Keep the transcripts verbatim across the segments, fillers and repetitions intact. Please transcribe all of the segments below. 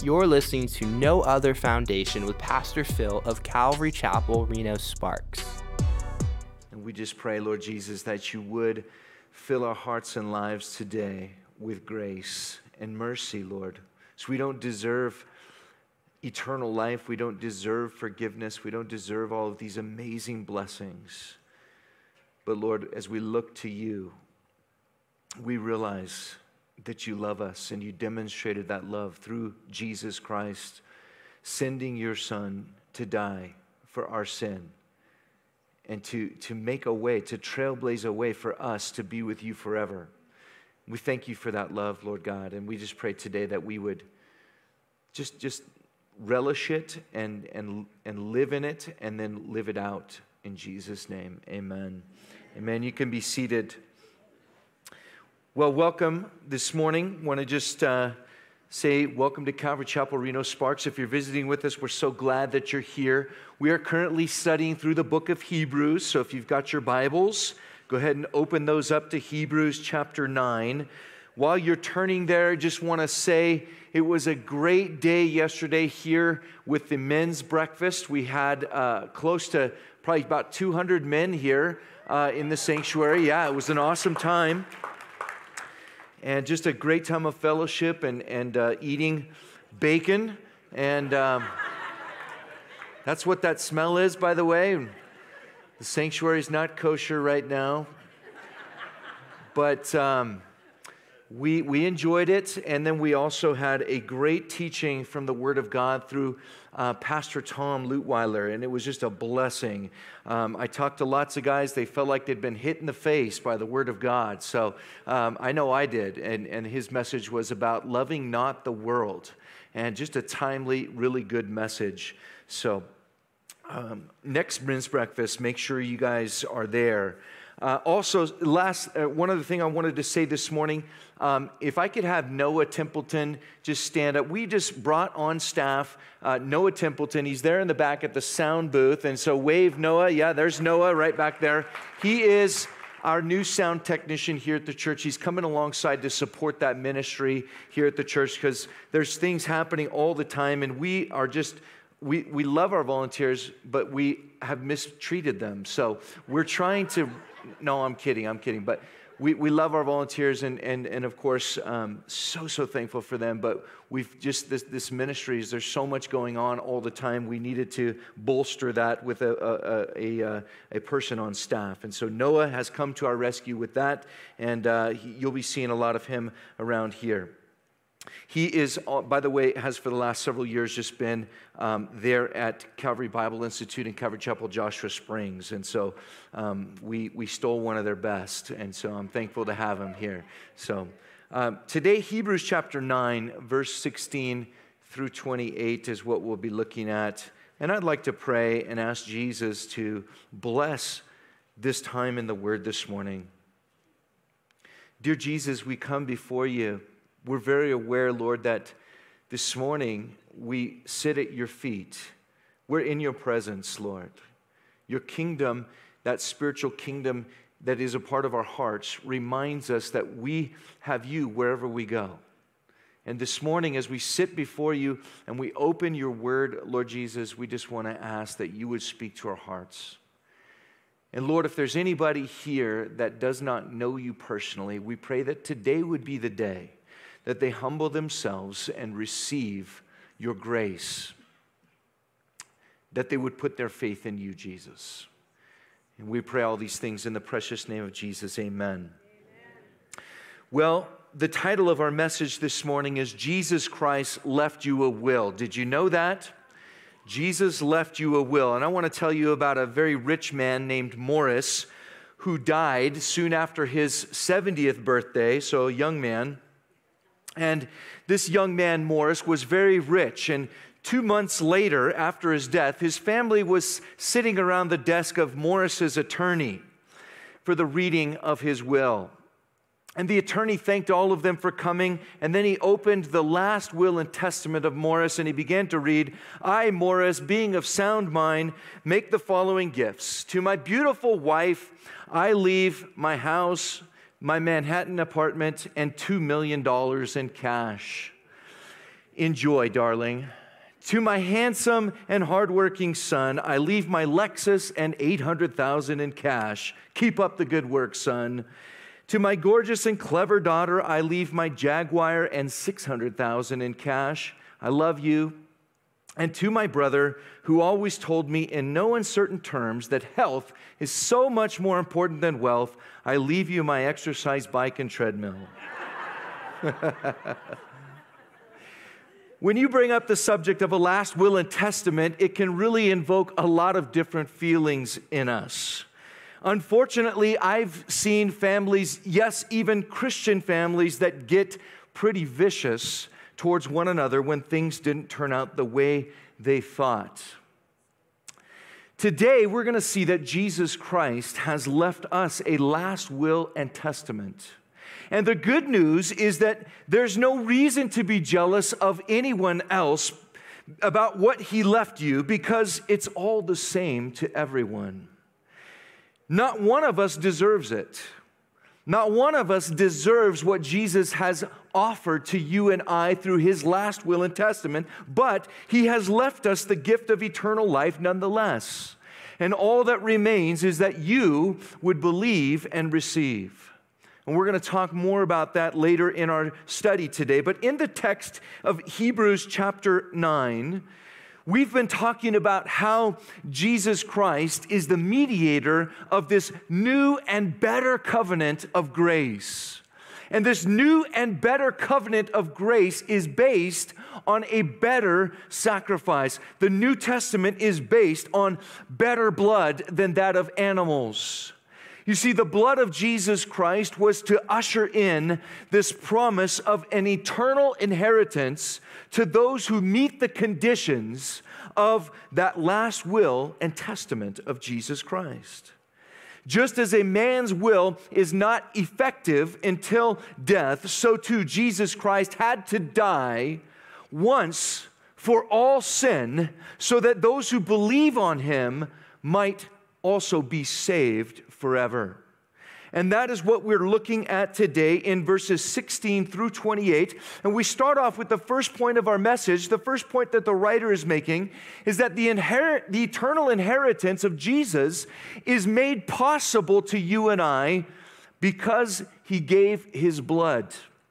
You're listening to No Other Foundation with Pastor Phil of Calvary Chapel, Reno Sparks. And we just pray, Lord Jesus, that you would fill our hearts and lives today with grace and mercy, Lord. So we don't deserve eternal life. We don't deserve forgiveness. We don't deserve all of these amazing blessings. But Lord, as we look to you, we realize that you love us, and you demonstrated that love through Jesus Christ, sending your Son to die for our sin and to, to make a way, to trailblaze a way for us to be with you forever. We thank you for that love, Lord God, and we just pray today that we would just, just relish it and, and, and live in it and then live it out in Jesus' name. Amen. Amen. You can be seated. Well, welcome this morning. Want to just uh, say welcome to Calvary Chapel, Reno Sparks. If you're visiting with us, we're so glad that you're here. We are currently studying through the book of Hebrews, so if you've got your Bibles, go ahead and open those up to Hebrews chapter nine. While you're turning there, I just want to say it was a great day yesterday here with the men's breakfast. We had uh, close to probably about two hundred men here uh, in the sanctuary. Yeah, it was an awesome time. And just a great time of fellowship and, and uh, eating bacon. And um, that's what that smell is, by the way. The sanctuary is not kosher right now. But um, we, we enjoyed it. And then we also had a great teaching from the Word of God through uh, Pastor Tom Lutweiler. And it was just a blessing. Um, I talked to lots of guys. They felt like they'd been hit in the face by the Word of God. So um, I know I did. And, and his message was about loving not the world. And just a timely, really good message. So um, next men's breakfast, make sure you guys are there. Uh, also, last uh, one other thing I wanted to say this morning, um, if I could have Noah Templeton just stand up. We just brought on staff uh, Noah Templeton. He's there in the back at the sound booth, and so wave Noah. Yeah, there's Noah right back there. He is our new sound technician here at the church. He's coming alongside to support that ministry here at the church because there's things happening all the time, and we are just... We, we love our volunteers, but we have mistreated them. So we're trying to, no, I'm kidding, I'm kidding. But we, we love our volunteers and, and, and of course, um, so, so thankful for them. But we've just, this, this ministry, is there's so much going on all the time. We needed to bolster that with a, a, a, a, a person on staff. And so Noah has come to our rescue with that. And uh, he, you'll be seeing a lot of him around here. He is, by the way, has for the last several years just been um, there at Calvary Bible Institute and Calvary Chapel, Joshua Springs. And so um, we, we stole one of their best. And so I'm thankful to have him here. So um, today, Hebrews chapter nine, verse sixteen through twenty-eight is what we'll be looking at. And I'd like to pray and ask Jesus to bless this time in the Word this morning. Dear Jesus, we come before you. We're very aware, Lord, that this morning we sit at your feet. We're in your presence, Lord. Your kingdom, that spiritual kingdom that is a part of our hearts, reminds us that we have you wherever we go. And this morning, as we sit before you and we open your word, Lord Jesus, we just want to ask that you would speak to our hearts. And Lord, if there's anybody here that does not know you personally, we pray that today would be the day that they humble themselves and receive your grace, that they would put their faith in you, Jesus. And we pray all these things in the precious name of Jesus, amen. Amen. Well, the title of our message this morning is Jesus Christ Left You a Will. Did you know that? Jesus left you a will. And I want to tell you about a very rich man named Morris who died soon after his seventieth birthday, so a young man. And this young man, Morris, was very rich. And two months later, after his death, his family was sitting around the desk of Morris's attorney for the reading of his will. And the attorney thanked all of them for coming, and then he opened the last will and testament of Morris, and he began to read, I, Morris, being of sound mind, make the following gifts. To my beautiful wife, I leave my house, my Manhattan apartment, and two million dollars in cash. Enjoy, darling. To my handsome and hardworking son, I leave my Lexus and eight hundred thousand dollars in cash. Keep up the good work, son. To my gorgeous and clever daughter, I leave my Jaguar and six hundred thousand dollars in cash. I love you. And to my brother, who always told me in no uncertain terms that health is so much more important than wealth, I leave you my exercise bike and treadmill. When you bring up the subject of a last will and testament, it can really invoke a lot of different feelings in us. Unfortunately, I've seen families, yes, even Christian families, that get pretty vicious towards one another when things didn't turn out the way they thought. Today, we're going to see that Jesus Christ has left us a last will and testament. And the good news is that there's no reason to be jealous of anyone else about what he left you, because it's all the same to everyone. Not one of us deserves it. Not one of us deserves what Jesus has offered to you and I through his last will and testament, but he has left us the gift of eternal life nonetheless. And all that remains is that you would believe and receive. And we're going to talk more about that later in our study today. But in the text of Hebrews chapter nine, we've been talking about how Jesus Christ is the mediator of this new and better covenant of grace. And this new and better covenant of grace is based on a better sacrifice. The New Testament is based on better blood than that of animals. You see, the blood of Jesus Christ was to usher in this promise of an eternal inheritance to those who meet the conditions of that last will and testament of Jesus Christ. Just as a man's will is not effective until death, so too Jesus Christ had to die once for all sin, so that those who believe on him might also be saved forever. And that is what we're looking at today in verses sixteen through twenty-eight. And we start off with the first point of our message. The first point that the writer is making is that the, inherit, the eternal inheritance of Jesus is made possible to you and I because he gave his blood.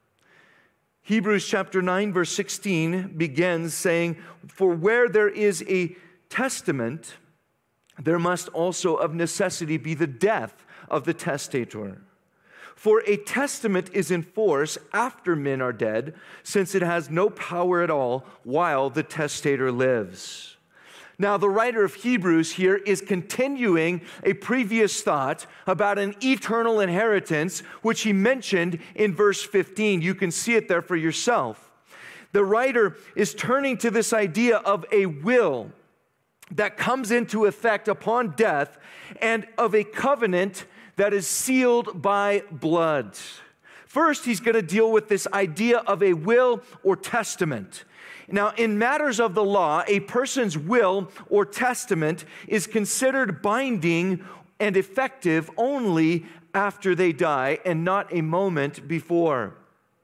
Hebrews chapter nine, verse sixteen begins saying, "For where there is a testament, there must also of necessity be the death of the testator. For a testament is in force after men are dead, since it has no power at all while the testator lives." Now, the writer of Hebrews here is continuing a previous thought about an eternal inheritance, which he mentioned in verse fifteen. You can see it there for yourself. The writer is turning to this idea of a will that comes into effect upon death, and of a covenant that is sealed by blood. First, he's going to deal with this idea of a will or testament. Now, in matters of the law, a person's will or testament is considered binding and effective only after they die and not a moment before.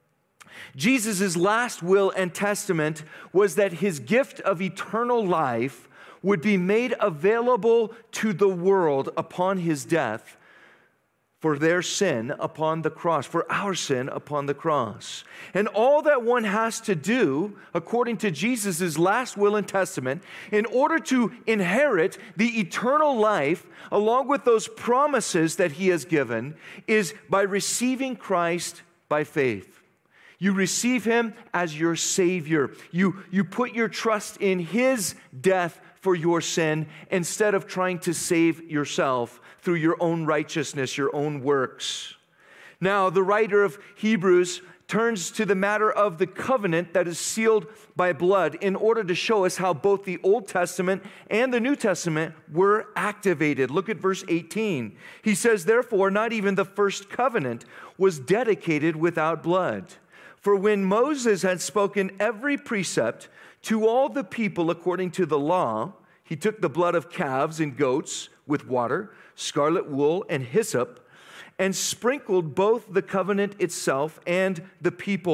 Jesus' last will and testament was that his gift of eternal life would be made available to the world upon his death for their sin upon the cross, for our sin upon the cross. And all that one has to do, according to Jesus' last will and testament, in order to inherit the eternal life, along with those promises that he has given, is by receiving Christ by faith. You receive him as your Savior. You, you put your trust in his death for your sin instead of trying to save yourself through your own righteousness, your own works. Now, the writer of Hebrews turns to the matter of the covenant that is sealed by blood in order to show us how both the Old Testament and the New Testament were activated. Look at verse eighteen. He says, "Therefore, not even the first covenant was dedicated without blood. For when Moses had spoken every precept to all the people according to the law, he took the blood of calves and goats with water, scarlet wool, and hyssop, and sprinkled both the covenant itself and the people,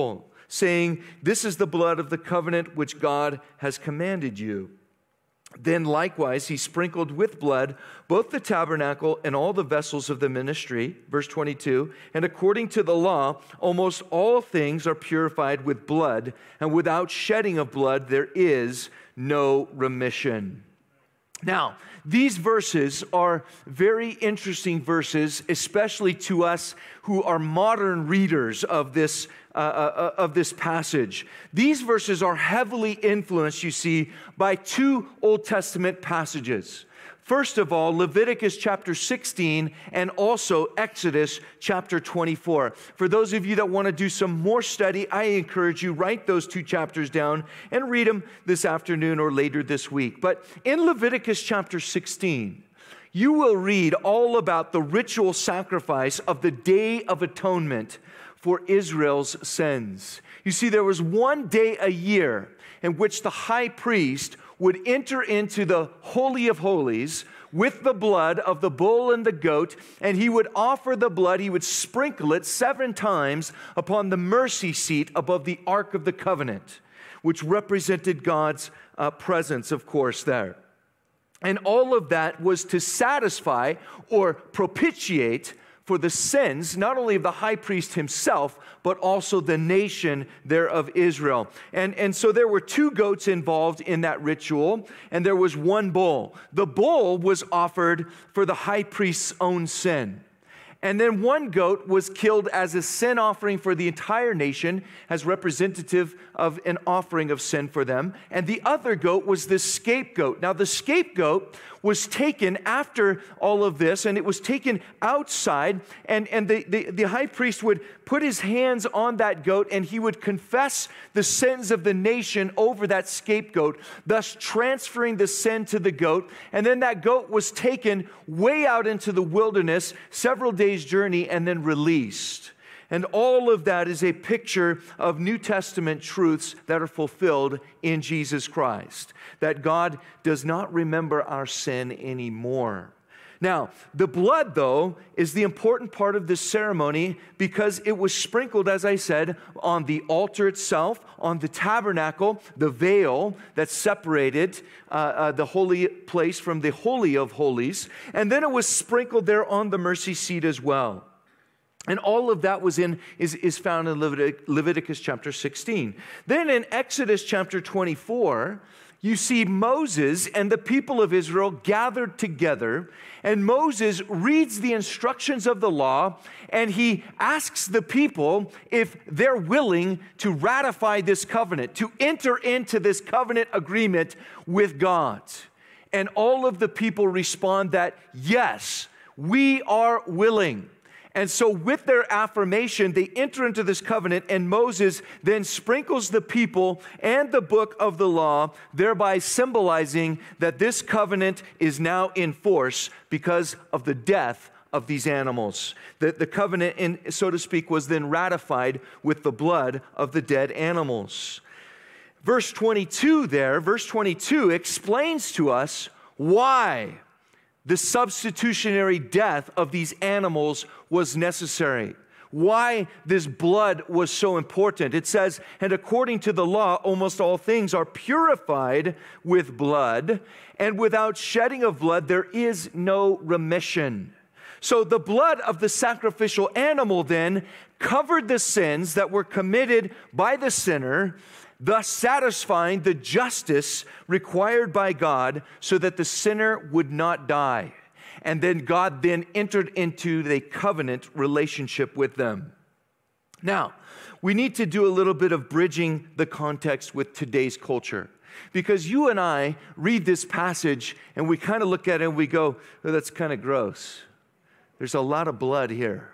saying, "This is the blood of the covenant which God has commanded you." Then likewise he sprinkled with blood both the tabernacle and all the vessels of the ministry. Verse twenty-two, "And according to the law, almost all things are purified with blood, and without shedding of blood there is no remission." Now, these verses are very interesting verses, especially to us who are modern readers of this uh, uh, of this passage. These verses are heavily influenced, you see, by two Old Testament passages. First of all, Leviticus chapter sixteen and also Exodus chapter twenty-four. For those of you that want to do some more study, I encourage you, write those two chapters down and read them this afternoon or later this week. But in Leviticus chapter sixteen, you will read all about the ritual sacrifice of the Day of Atonement for Israel's sins. You see, there was one day a year in which the high priest would enter into the Holy of Holies with the blood of the bull and the goat, and he would offer the blood, he would sprinkle it seven times upon the mercy seat above the Ark of the Covenant, which represented God's uh, presence, of course, there. And all of that was to satisfy or propitiate for the sins, not only of the high priest himself, but also the nation there of Israel. And, and so there were two goats involved in that ritual, and there was one bull. The bull was offered for the high priest's own sin. And then one goat was killed as a sin offering for the entire nation, as representative of an offering of sin for them. And the other goat was the scapegoat. Now, the scapegoat was taken after all of this, and it was taken outside, and, and the, the, the high priest would put his hands on that goat, and he would confess the sins of the nation over that scapegoat, thus transferring the sin to the goat. And then that goat was taken way out into the wilderness, several days' journey, and then released. And all of that is a picture of New Testament truths that are fulfilled in Jesus Christ, that God does not remember our sin anymore. Now, the blood, though, is the important part of this ceremony because it was sprinkled, as I said, on the altar itself, on the tabernacle, the veil that separated uh, uh, the holy place from the Holy of Holies, and then it was sprinkled there on the mercy seat as well. And all of that was in is, is found in Levitic, Leviticus chapter sixteen. Then in Exodus chapter twenty-four, you see Moses and the people of Israel gathered together, and Moses reads the instructions of the law, and he asks the people if they're willing to ratify this covenant, to enter into this covenant agreement with God. And all of the people respond that, yes, we are willing. And so with their affirmation, they enter into this covenant, and Moses then sprinkles the people and the book of the law, thereby symbolizing that this covenant is now in force because of the death of these animals. The, the covenant, in, so to speak, was then ratified with the blood of the dead animals. Verse twenty-two there, verse twenty-two explains to us why the substitutionary death of these animals was necessary. Why this blood was so important. It says, and according to the law, almost all things are purified with blood, and without shedding of blood, there is no remission. So the blood of the sacrificial animal then covered the sins that were committed by the sinner, thus satisfying the justice required by God so that the sinner would not die. And then God then entered into the covenant relationship with them. Now, we need to do a little bit of bridging the context with today's culture. Because you and I read this passage and we kind of look at it and we go, oh, that's kind of gross. There's a lot of blood here.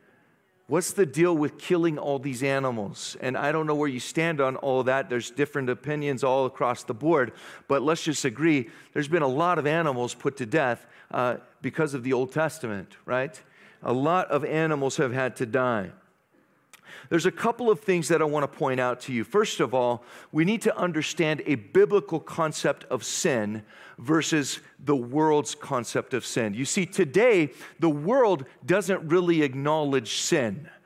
What's the deal with killing all these animals? And I don't know where you stand on all of that. There's different opinions all across the board. But let's just agree, there's been a lot of animals put to death uh, because of the Old Testament, right? A lot of animals have had to die. There's a couple of things that I want to point out to you. First of all, we need to understand a biblical concept of sin versus the world's concept of sin. You see, today, the world doesn't really acknowledge sin.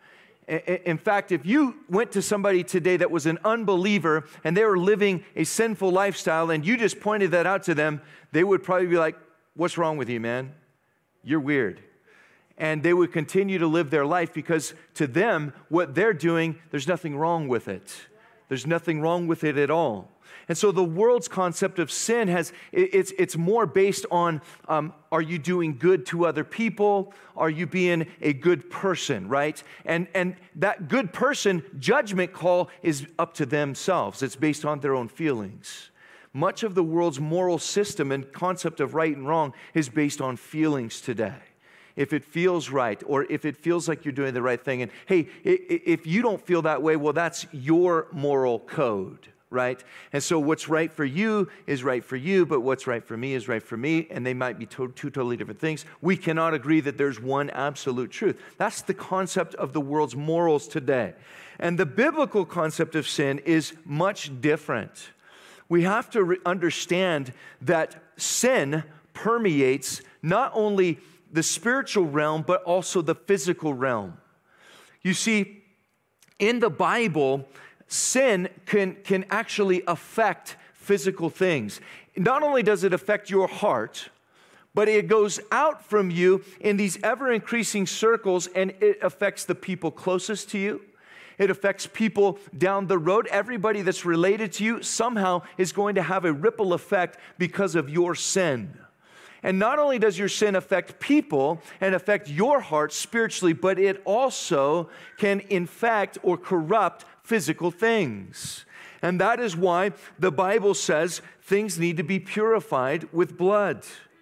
In fact, if you went to somebody today that was an unbeliever and they were living a sinful lifestyle and you just pointed that out to them, they would probably be like, what's wrong with you, man? You're weird. And they would continue to live their life because to them, what they're doing, there's nothing wrong with it. There's nothing wrong with it at all. And so the world's concept of sin has, it's, it's more based on, um, are you doing good to other people? Are you being a good person, right? And, and that good person judgment call is up to themselves. It's based on their own feelings. Much of the world's moral system and concept of right and wrong is based on feelings today. If it feels right, or if it feels like you're doing the right thing. And hey, if you don't feel that way, well, that's your moral code. Right? And so what's right for you is right for you, but what's right for me is right for me, and they might be to- two totally different things. We cannot agree that there's one absolute truth. That's the concept of the world's morals today. And the biblical concept of sin is much different. We have to re- understand that sin permeates not only the spiritual realm, but also the physical realm. You see, in the Bible, sin can, can actually affect physical things. Not only does it affect your heart, but it goes out from you in these ever-increasing circles, and it affects the people closest to you. It affects people down the road. Everybody that's related to you somehow is going to have a ripple effect because of your sin. And not only does your sin affect people and affect your heart spiritually, but it also can infect or corrupt physical things. And that is why the Bible says things need to be purified with blood.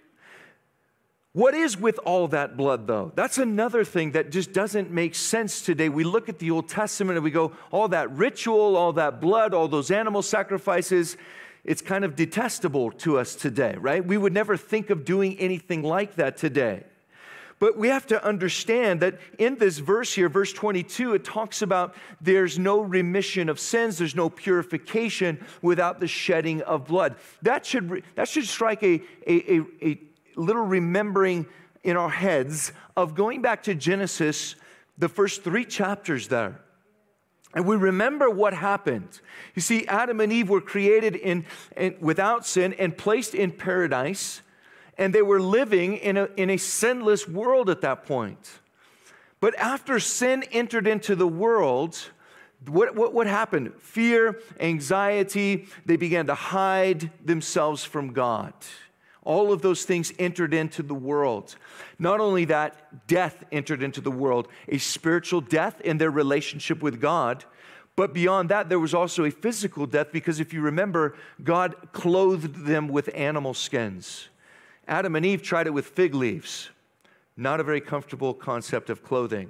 What is with all that blood, though? That's another thing that just doesn't make sense today. We look at the Old Testament and we go, all that ritual, all that blood, all those animal sacrifices, it's kind of detestable to us today, right? We would never think of doing anything like that today. But we have to understand that in this verse here, verse twenty-two, it talks about there's no remission of sins, there's no purification without the shedding of blood. That should, that should strike a, a, a, a little remembering in our heads of going back to Genesis, the first three chapters there. And we remember what happened. You see, Adam and Eve were created in, in without sin and placed in paradise. And they were living in a, in a sinless world at that point. But after sin entered into the world, what, what, what happened? Fear, anxiety, they began to hide themselves from God. All of those things entered into the world. Not only that, death entered into the world, a spiritual death in their relationship with God. But beyond that, there was also a physical death because if you remember, God clothed them with animal skins. Adam and Eve tried it with fig leaves. Not a very comfortable concept of clothing.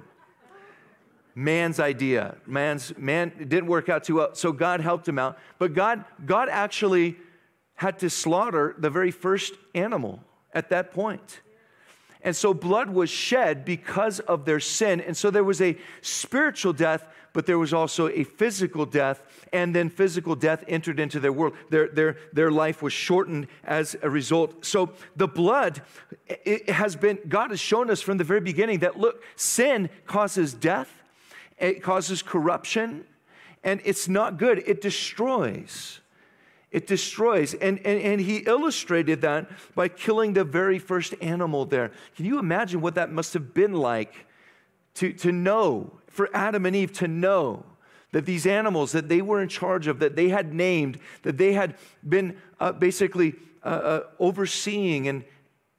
Man's idea. Man's man it didn't work out too well, so God helped him out. But God, God actually had to slaughter the very first animal at that point. And so blood was shed because of their sin. And so there was a spiritual death, but there was also a physical death. And then physical death entered into their world. Their, their, their life was shortened as a result. So the blood, it has been, God has shown us from the very beginning that, look, sin causes death. It causes corruption. And it's not good. It destroys. It destroys. And, and, and he illustrated that by killing the very first animal there. Can you imagine what that must have been like to, to know, for Adam and Eve to know that these animals that they were in charge of, that they had named, that they had been uh, basically uh, uh, overseeing and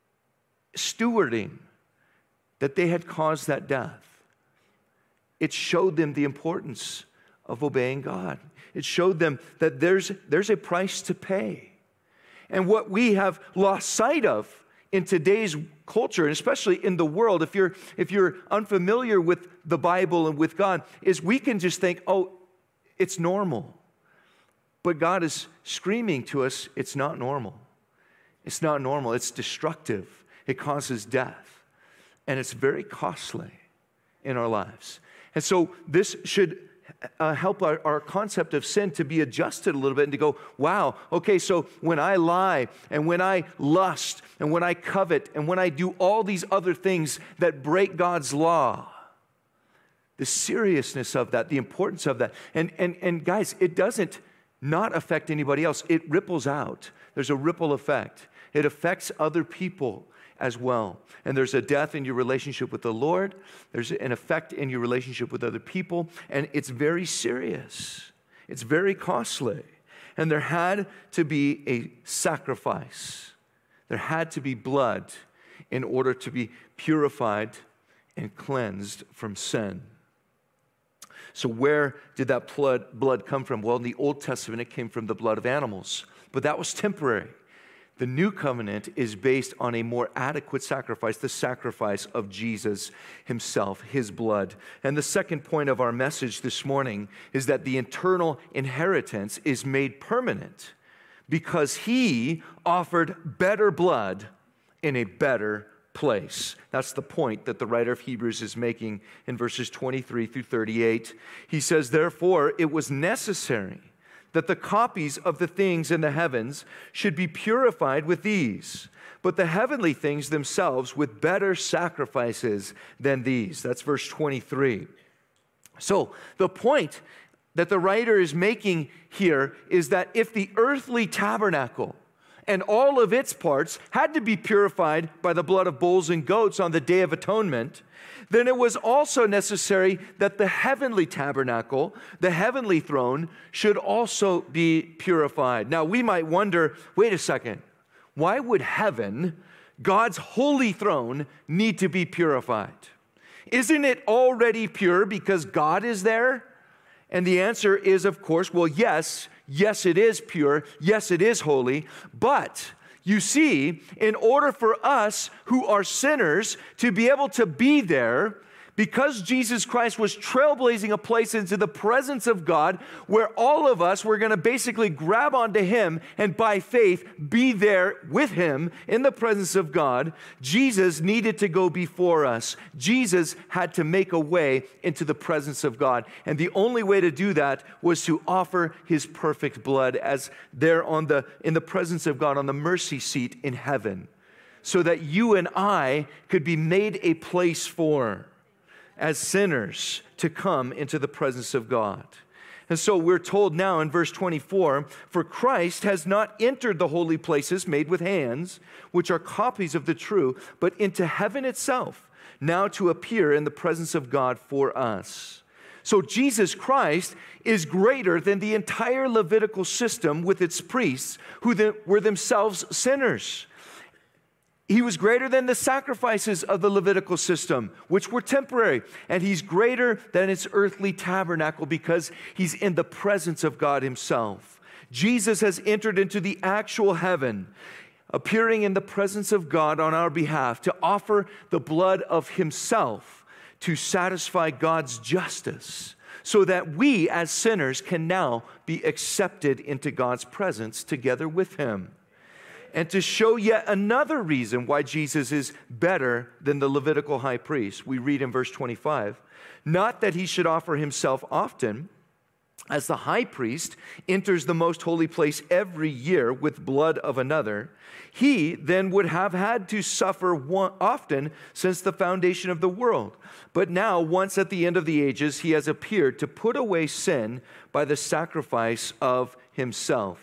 stewarding, that they had caused that death. It showed them the importance of obeying God. It showed them that there's, there's a price to pay. And what we have lost sight of in today's culture, and especially in the world, if you're, if you're unfamiliar with the Bible and with God, is we can just think, oh, it's normal. But God is screaming to us, it's not normal. It's not normal. It's destructive. It causes death. And it's very costly in our lives. And so this should Uh, help our, our concept of sin to be adjusted a little bit and to go, wow, okay, so when I lie and when I lust and when I covet and when I do all these other things that break God's law, the seriousness of that, the importance of that. And, and, and guys, it doesn't not affect anybody else. It ripples out. There's a ripple effect. It affects other people as well. And there's a death in your relationship with the Lord. There's an effect in your relationship with other people. And it's very serious. It's very costly. And there had to be a sacrifice. There had to be blood in order to be purified and cleansed from sin. So where did that blood, blood come from? Well, in the Old Testament, it came from the blood of animals. But that was temporary. The new covenant is based on a more adequate sacrifice, the sacrifice of Jesus himself, his blood. And the second point of our message this morning is that the eternal inheritance is made permanent because he offered better blood in a better place. That's the point that the writer of Hebrews is making in verses twenty-three through thirty-eight. He says, therefore, it was necessary that the copies of the things in the heavens should be purified with these, but the heavenly things themselves with better sacrifices than these. That's verse twenty-three. So the point that the writer is making here is that if the earthly tabernacle and all of its parts had to be purified by the blood of bulls and goats on the Day of Atonement, then it was also necessary that the heavenly tabernacle, the heavenly throne, should also be purified. Now, we might wonder, wait a second, why would heaven, God's holy throne, need to be purified? Isn't it already pure because God is there? And the answer is, of course, well, yes, yes, it is pure. Yes, it is holy. But you see, in order for us who are sinners to be able to be there, because Jesus Christ was trailblazing a place into the presence of God where all of us were going to basically grab onto him and by faith be there with him in the presence of God, Jesus needed to go before us. Jesus had to make a way into the presence of God. And the only way to do that was to offer his perfect blood as there on the in the presence of God on the mercy seat in heaven, so that you and I could be made a place for as sinners to come into the presence of God. And so we're told now in verse twenty-four, for Christ has not entered the holy places made with hands, which are copies of the true, but into heaven itself, now to appear in the presence of God for us. So Jesus Christ is greater than the entire Levitical system with its priests who were themselves sinners. He was greater than the sacrifices of the Levitical system, which were temporary. And he's greater than its earthly tabernacle because he's in the presence of God himself. Jesus has entered into the actual heaven, appearing in the presence of God on our behalf to offer the blood of himself to satisfy God's justice, so that we as sinners can now be accepted into God's presence together with him. And to show yet another reason why Jesus is better than the Levitical high priest, we read in verse twenty-five, not that he should offer himself often, as the high priest enters the most holy place every year with blood of another. He then would have had to suffer one, often since the foundation of the world. But now, once at the end of the ages, he has appeared to put away sin by the sacrifice of himself.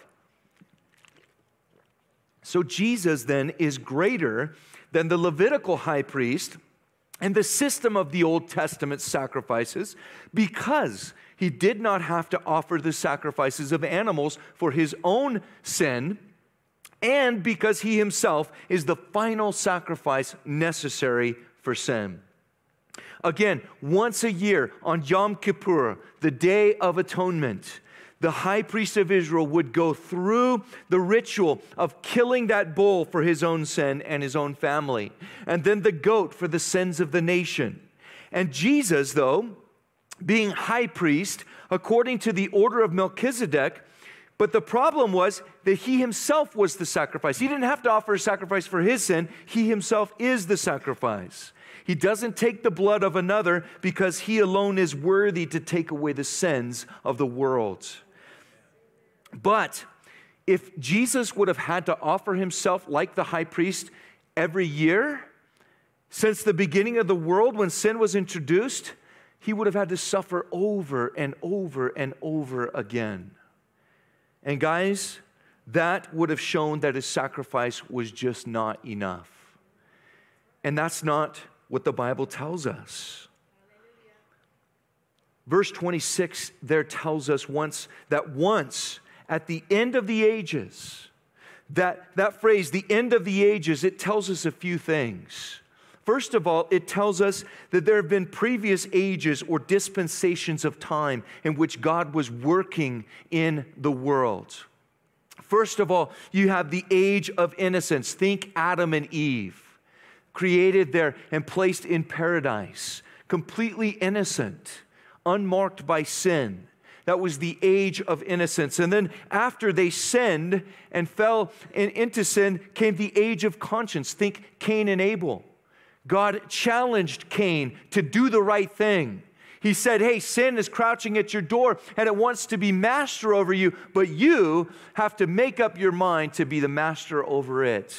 So Jesus then is greater than the Levitical high priest and the system of the Old Testament sacrifices because he did not have to offer the sacrifices of animals for his own sin, and because he himself is the final sacrifice necessary for sin. Again, once a year on Yom Kippur, the Day of Atonement, the high priest of Israel would go through the ritual of killing that bull for his own sin and his own family, and then the goat for the sins of the nation. And Jesus, though, being high priest according to the order of Melchizedek, but the problem was that he himself was the sacrifice. He didn't have to offer a sacrifice for his sin. He himself is the sacrifice. He doesn't take the blood of another because he alone is worthy to take away the sins of the world. But if Jesus would have had to offer himself like the high priest every year, since the beginning of the world when sin was introduced, he would have had to suffer over and over and over again. And guys, that would have shown that his sacrifice was just not enough. And that's not what the Bible tells us. Verse twenty-six there tells us once that once at the end of the ages, that, that phrase, the end of the ages, it tells us a few things. First of all, it tells us that there have been previous ages or dispensations of time in which God was working in the world. First of all, you have the age of innocence. Think Adam and Eve, created there and placed in paradise, completely innocent, unmarked by sin. That was the age of innocence. And then after they sinned and fell in, into sin came the age of conscience. Think Cain and Abel. God challenged Cain to do the right thing. He said, hey, sin is crouching at your door and it wants to be master over you, but you have to make up your mind to be the master over it.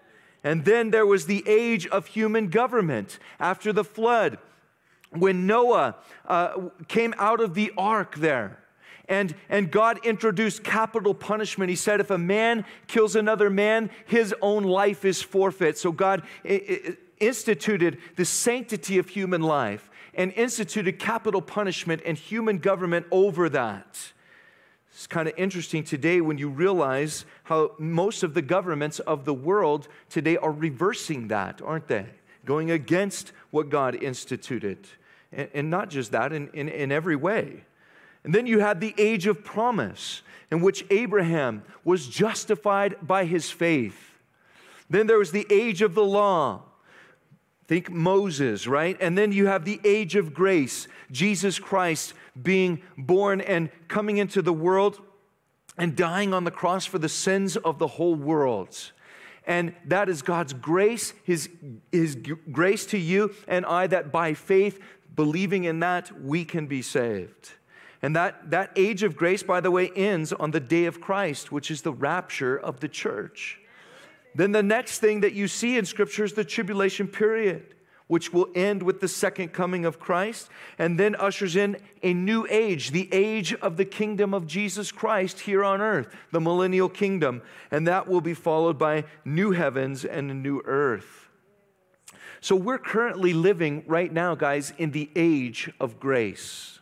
And then there was the age of human government after the flood, when Noah uh, came out of the ark there. And, and God introduced capital punishment. He said, if a man kills another man, his own life is forfeit. So God I- I instituted the sanctity of human life and instituted capital punishment and human government over that. It's kind of interesting today when you realize how most of the governments of the world today are reversing that, aren't they? Going against what God instituted. And, and not just that, in, in, in every way. And then you had the age of promise, in which Abraham was justified by his faith. Then there was the age of the law. Think Moses, right? And then you have the age of grace, Jesus Christ being born and coming into the world and dying on the cross for the sins of the whole world. And that is God's grace, His, His grace to you and I, that by faith, believing in that, we can be saved. And that, that age of grace, by the way, ends on the day of Christ, which is the rapture of the church. Then the next thing that you see in Scripture is the tribulation period, which will end with the second coming of Christ, and then ushers in a new age, the age of the kingdom of Jesus Christ here on earth, the millennial kingdom, and that will be followed by new heavens and a new earth. So we're currently living right now, guys, in the age of grace.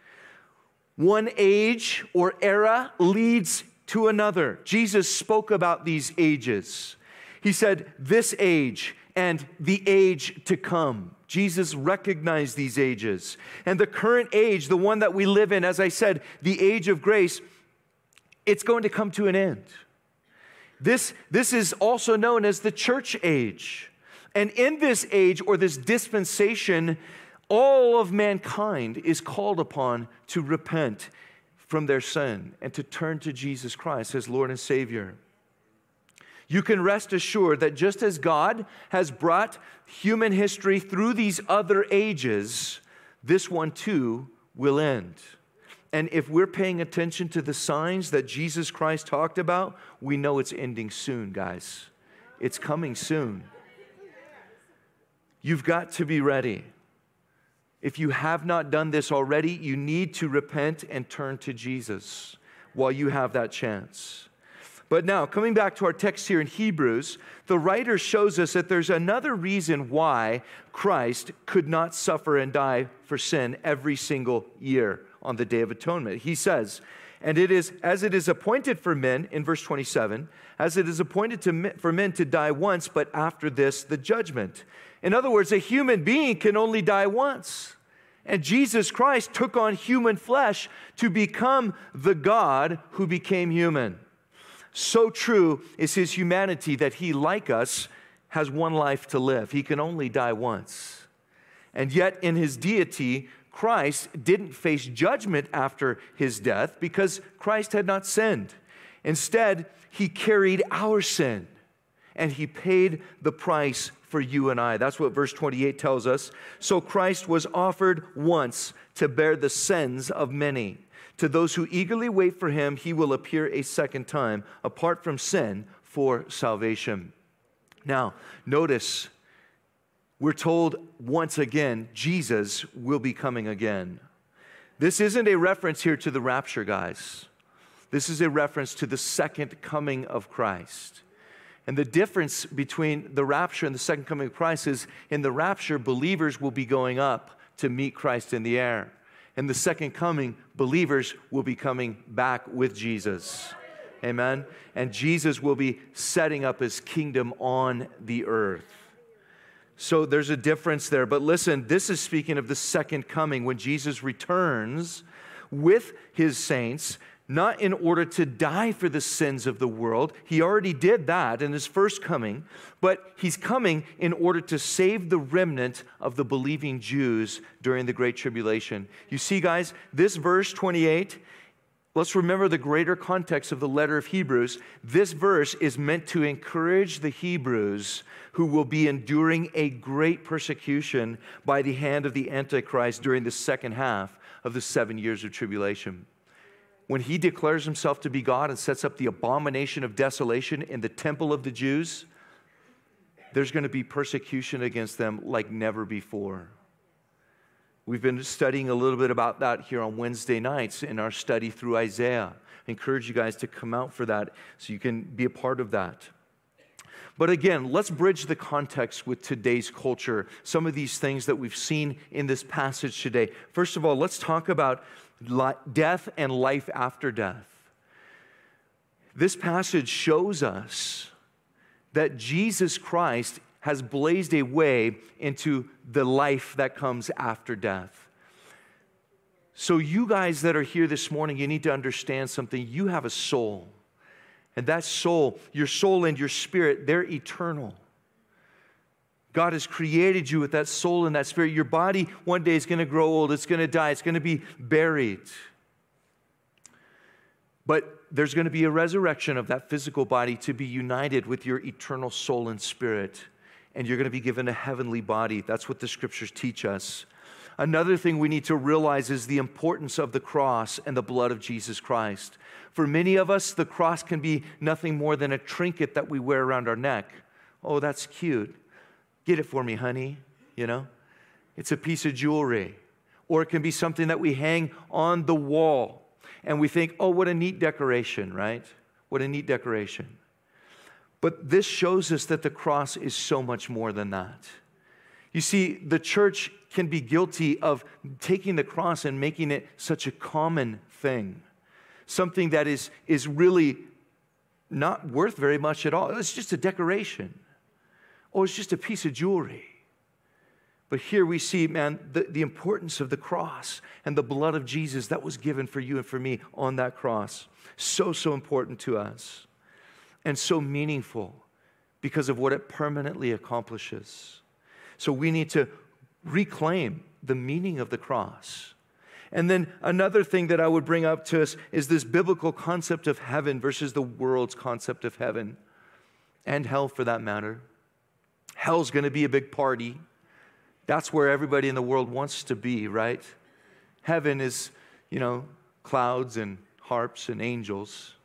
One age or era leads to another. Jesus spoke about these ages. He said, this age and the age to come. Jesus recognized these ages. And the current age, the one that we live in, as I said, the age of grace, it's going to come to an end. This, this is also known as the church age. And in this age, or this dispensation, all of mankind is called upon to repent from their sin and to turn to Jesus Christ as Lord and Savior. You can rest assured that just as God has brought human history through these other ages, this one too will end. And if we're paying attention to the signs that Jesus Christ talked about, we know it's ending soon, guys. It's coming soon. You've got to be ready. If you have not done this already, you need to repent and turn to Jesus while you have that chance. But now, coming back to our text here in Hebrews, the writer shows us that there's another reason why Christ could not suffer and die for sin every single year on the Day of Atonement. He says, and it is as it is appointed for men, in verse twenty-seven, as it is appointed to, for men to die once, but after this, the judgment. In other words, a human being can only die once. And Jesus Christ took on human flesh to become the God who became human. So true is his humanity that he, like us, has one life to live. He can only die once. And yet in his deity, Christ didn't face judgment after his death because Christ had not sinned. Instead, he carried our sin and he paid the price for you and I. That's what verse twenty-eight tells us. So Christ was offered once to bear the sins of many. To those who eagerly wait for him, he will appear a second time, apart from sin, for salvation. Now, notice, we're told once again, Jesus will be coming again. This isn't a reference here to the rapture, guys. This is a reference to the second coming of Christ. And the difference between the rapture and the second coming of Christ is in the rapture, believers will be going up to meet Christ in the air. In the second coming, believers will be coming back with Jesus. Amen? And Jesus will be setting up his kingdom on the earth. So there's a difference there. But listen, this is speaking of the second coming when Jesus returns with his saints, not in order to die for the sins of the world. He already did that in his first coming, but he's coming in order to save the remnant of the believing Jews during the Great Tribulation. You see, guys, this verse twenty-eight, let's remember the greater context of the letter of Hebrews. This verse is meant to encourage the Hebrews who will be enduring a great persecution by the hand of the Antichrist during the second half of the seven years of tribulation. When he declares himself to be God and sets up the abomination of desolation in the temple of the Jews, there's going to be persecution against them like never before. We've been studying a little bit about that here on Wednesday nights in our study through Isaiah. I encourage you guys to come out for that so you can be a part of that. But again, let's bridge the context with today's culture, some of these things that we've seen in this passage today. First of all, let's talk about death and life after death. This passage shows us that Jesus Christ has blazed a way into the life that comes after death. So you guys that are here this morning, you need to understand something. You have a soul. And that soul, your soul and your spirit, they're eternal. God has created you with that soul and that spirit. Your body one day is going to grow old. It's going to die. It's going to be buried. But there's going to be a resurrection of that physical body to be united with your eternal soul and spirit. And you're going to be given a heavenly body. That's what the scriptures teach us. Another thing we need to realize is the importance of the cross and the blood of Jesus Christ. For many of us, the cross can be nothing more than a trinket that we wear around our neck. Oh, that's cute. Get it for me, honey. You know, it's a piece of jewelry. Or it can be something that we hang on the wall. And we think, oh, what a neat decoration, right? What a neat decoration. But this shows us that the cross is so much more than that. You see, the church can be guilty of taking the cross and making it such a common thing. Something that is, is really not worth very much at all. It's just a decoration. Or it's just a piece of jewelry. But here we see, man, the, the importance of the cross and the blood of Jesus that was given for you and for me on that cross. So, so important to us. And so meaningful because of what it permanently accomplishes. So we need to reclaim the meaning of the cross. And then another thing that I would bring up to us is this biblical concept of heaven versus the world's concept of heaven and hell for that matter. Hell's going to be a big party. That's where everybody in the world wants to be, right? Heaven is, you know, clouds and harps and angels.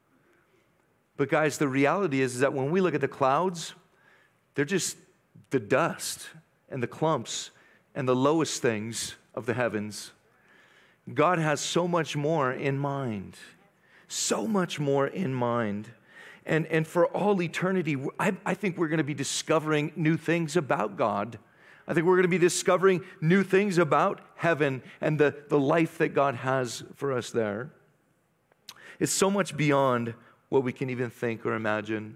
But guys, the reality is, is that when we look at the clouds, they're just the dust and the clumps and the lowest things of the heavens. God has so much more in mind. So much more in mind. And, and for all eternity, I, I think we're going to be discovering new things about God. I think we're going to be discovering new things about heaven and the, the life that God has for us there. It's so much beyond what we can even think or imagine.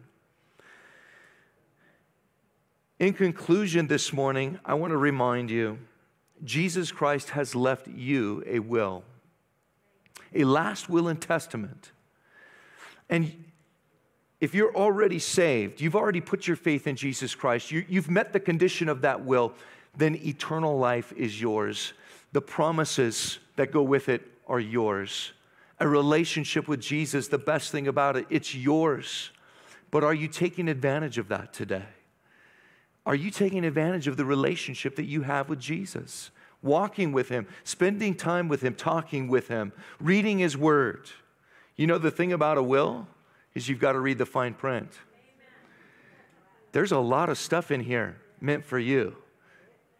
In conclusion this morning, I want to remind you, Jesus Christ has left you a will, a last will and testament. And if you're already saved, you've already put your faith in Jesus Christ, you, you've met the condition of that will, then eternal life is yours. The promises that go with it are yours. A relationship with Jesus, the best thing about it, it's yours. But are you taking advantage of that today? Are you taking advantage of the relationship that you have with Jesus? Walking with Him, spending time with Him, talking with Him, reading His Word. You know, the thing about a will is you've got to read the fine print. There's a lot of stuff in here meant for you.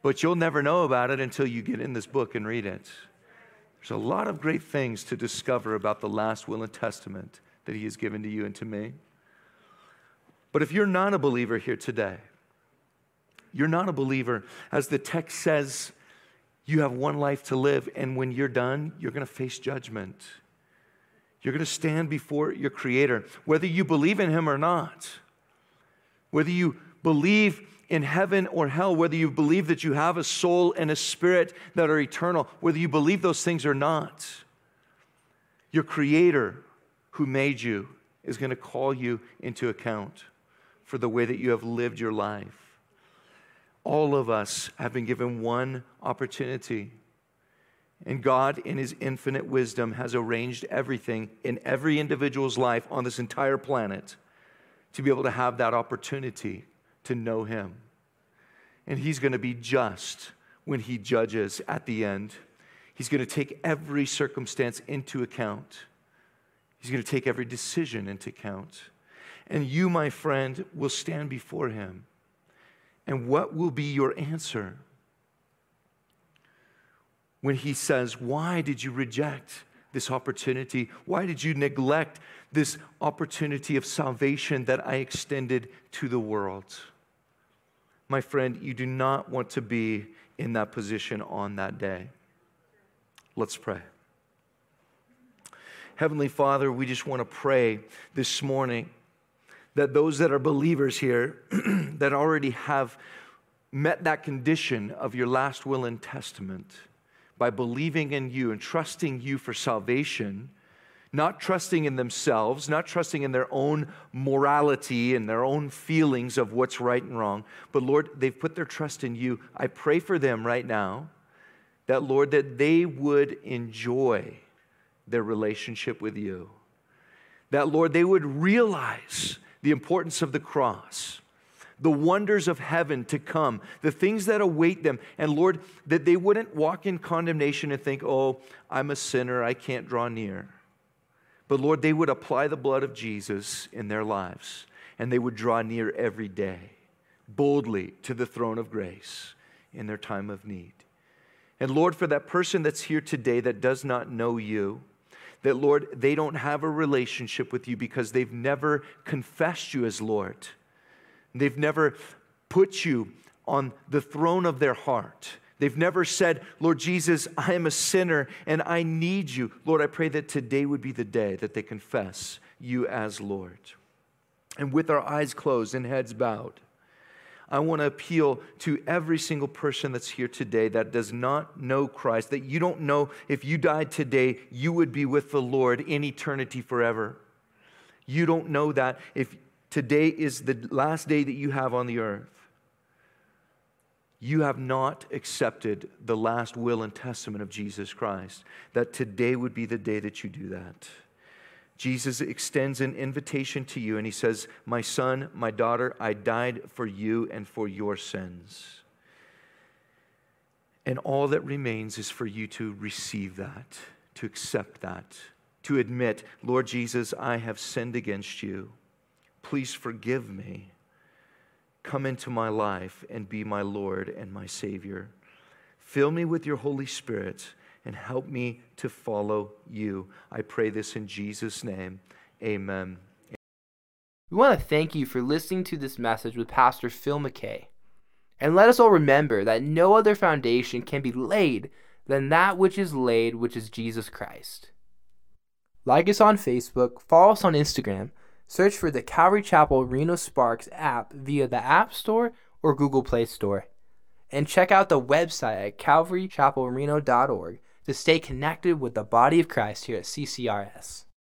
But you'll never know about it until you get in this book and read it. There's a lot of great things to discover about the last will and testament that he has given to you and to me. But if you're not a believer here today, you're not a believer, as the text says, you have one life to live, and when you're done, you're going to face judgment. You're going to stand before your Creator, whether you believe in him or not, whether you believe in heaven or hell, whether you believe that you have a soul and a spirit that are eternal, whether you believe those things or not, your Creator who made you is going to call you into account for the way that you have lived your life. All of us have been given one opportunity. And God, in his infinite wisdom, has arranged everything in every individual's life on this entire planet to be able to have that opportunity to know him. And he's going to be just when he judges at the end. He's going to take every circumstance into account. He's going to take every decision into account. And you, my friend, will stand before him. And what will be your answer when he says, why did you reject this opportunity? Why did you neglect this opportunity of salvation that I extended to the world? My friend, you do not want to be in that position on that day. Let's pray. Heavenly Father, we just want to pray this morning that those that are believers here that already have met that condition of your last will and testament by believing in you and trusting you for salvation, not trusting in themselves, not trusting in their own morality and their own feelings of what's right and wrong, but Lord, they've put their trust in you. I pray for them right now that, Lord, that they would enjoy their relationship with you. That, Lord, they would realize the importance of the cross, the wonders of heaven to come, the things that await them. And Lord, that they wouldn't walk in condemnation and think, oh, I'm a sinner, I can't draw near. But Lord, they would apply the blood of Jesus in their lives, and they would draw near every day, boldly to the throne of grace in their time of need. And Lord, for that person that's here today that does not know you, that, Lord, they don't have a relationship with you because they've never confessed you as Lord. They've never put you on the throne of their heart. They've never said, Lord Jesus, I am a sinner and I need you. Lord, I pray that today would be the day that they confess you as Lord. And with our eyes closed and heads bowed, I want to appeal to every single person that's here today that does not know Christ, that you don't know if you died today, you would be with the Lord in eternity forever. You don't know that if today is the last day that you have on the earth. You have not accepted the last will and testament of Jesus Christ, that today would be the day that you do that. Jesus extends an invitation to you and he says, my son, my daughter, I died for you and for your sins. And all that remains is for you to receive that, to accept that, to admit, Lord Jesus, I have sinned against you. Please forgive me. Come into my life and be my Lord and my Savior. Fill me with your Holy Spirit and help me to follow you. I pray this in Jesus' name. Amen. We want to thank you for listening to this message with Pastor Phil McKay. And let us all remember that no other foundation can be laid than that which is laid, which is Jesus Christ. Like us on Facebook, follow us on Instagram, search for the Calvary Chapel Reno Sparks app via the App Store or Google Play Store. And check out the website at calvary chapel reno dot org to stay connected with the body of Christ here at C C R S.